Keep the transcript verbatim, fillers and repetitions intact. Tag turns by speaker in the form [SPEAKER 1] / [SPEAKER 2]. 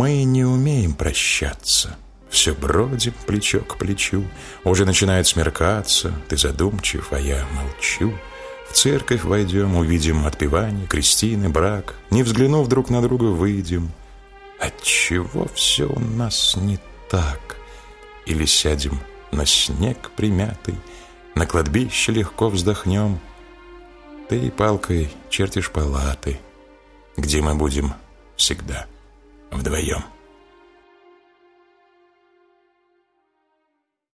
[SPEAKER 1] Мы не умеем прощаться. Все бродим плечо к плечу. Уже начинает смеркаться. Ты задумчив, а я молчу. В церковь войдем, увидим отпевание, крестины, брак. Не взглянув друг на друга, выйдем. Отчего все у нас не так? Или сядем на снег примятый, на кладбище легко вздохнем. Ты палкой чертишь палаты, где мы будем всегда вдвоем.